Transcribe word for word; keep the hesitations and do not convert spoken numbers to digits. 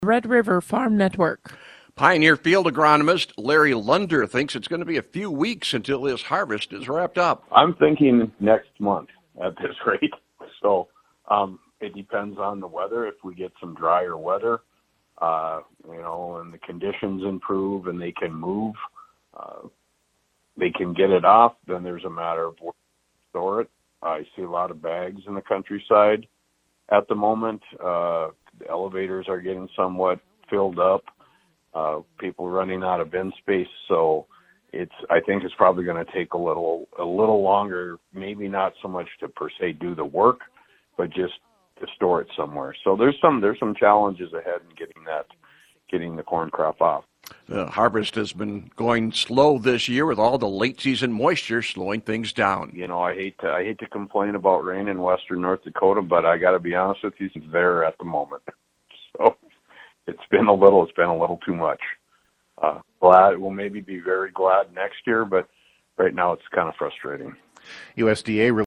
Red River Farm Network. Pioneer field agronomist Larry Lunder thinks it's going to be a few weeks until his harvest is wrapped up. I'm thinking next month at this rate. So um, it depends on the weather. If we get some drier weather, uh, you know, and the conditions improve and they can move, uh, they can get it off, then there's a matter of where to store it. I see a lot of bags in the countryside at the moment. Uh, the elevators are getting somewhat filled up. Uh, people running out of bin space, so it's. I think it's probably going to take a little, a little longer. Maybe not so much to per se do the work, but just to store it somewhere. So there's some, there's some challenges ahead in getting that, getting the corn crop off. The harvest has been going slow this year with all the late season moisture slowing things down. You know, I hate to, I hate to complain about rain in western North Dakota, but I got to be honest with you, it's there at the moment. So. It's been a little, it's been a little too much. Uh, glad, we'll maybe be very glad next year, but right now it's kind of frustrating. U S D A